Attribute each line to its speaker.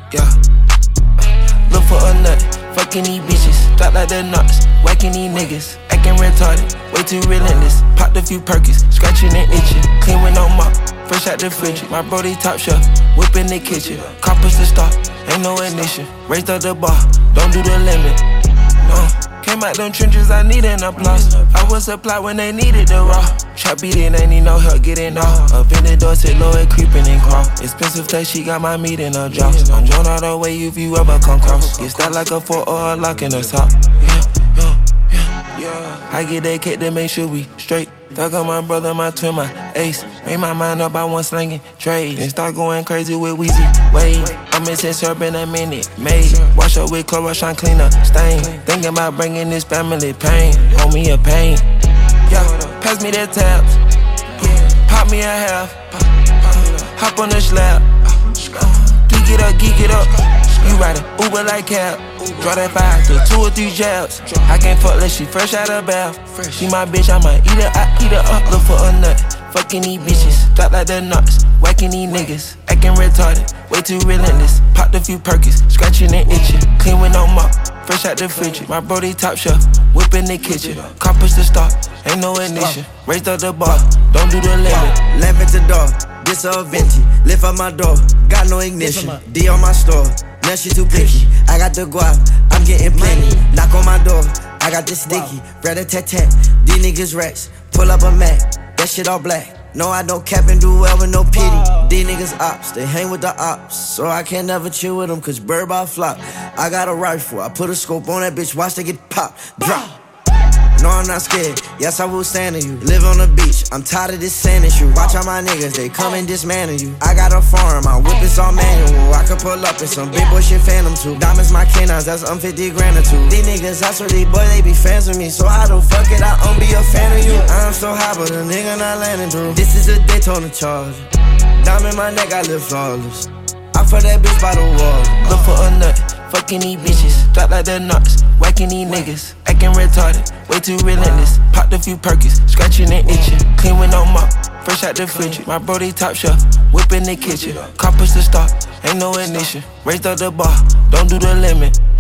Speaker 1: Yeah. Look for a nut, fucking these bitches, drop like the nuts, whacking these niggas, acting retarded, way too relentless. Popped a few perkies, scratching and itching, clean with no mop, fresh out the fridge. My brody top shelf, whip in the kitchen, coppers to stop, ain't no ignition. Raised up the bar, don't do the limit. Came out them trenches, I need an applause. I was supplied when they needed the raw. Trap beating, ain't need no help getting off. Up in the door, sit low and creeping and crawl. Expensive taste, she got my meat in her jaws. I'm going all the way if you ever come cross. Get that like a 4 or a lock in the top. Yeah. I get that cake to make sure we straight. Thug on my brother, my twin, my ace. Made my mind up, I want slinging trades. And start going crazy with Weezy Wade. I'm missing syrup in a minute, made. Wash up with Clorox, trying clean up stain. Thinking about bringing this family pain. Hold me a pain. Yeah, pass me the tabs. Pop me a half. Hop on the slab. Geek it up. You riding Uber like cab. Draw that 5 to 2 or 3 jabs. I can't fuck unless she fresh out of bath. She my bitch, I might eat her, I eat her up. Look for a nut, fucking these bitches, drop like the nuts, whacking these niggas, acting retarded, way too relentless. Popped a few perkies, scratching and itching, clean with no mop, fresh out the fridge. My brody top shelf, whip in the kitchen, coppers to stop, ain't no ignition. Raised up the bar, don't do the limit.
Speaker 2: Lamp at the door, this a Vinci. Lift up my door, got no ignition. D on my store, now she too picky. I got the guap, I'm getting plenty. Knock on my door, I got this sticky. Rat-a-tat-tat, these niggas rats. Pull up a Mac, that shit all black. No, I don't cap and do well with no pity. These niggas ops, they hang with the ops. So I can't never chill with them, cause bird by flop. I got a rifle, I put a scope on that bitch, watch they get popped. Drop. No, I'm not scared, yes I will stand on you. Live on the beach, I'm tired of this sand and shoe. Watch out my niggas, they come and dismantle you. I got a farm, my whip is all manual. I can pull up in some big boy shit phantom too. Diamonds my canines, that's 50 grand or two. These niggas, I swear these boys, they be fans of me. So how the fuck it, I be a fan of you. I'm so high, but a nigga not landing through. This is a Daytona charge. Diamond in my neck, I live flawless. I fuck that bitch by the wall.
Speaker 1: Look for a nut, fucking these bitches, drop like the nuts, whacking these niggas, acting retarded, way too relentless. Popped a few perkies, scratching and itching, clean with no mop, fresh out the fridge. My brody top shelf, whip in the kitchen, coppers to stop, ain't no ignition. Raised up the bar, don't do the limit.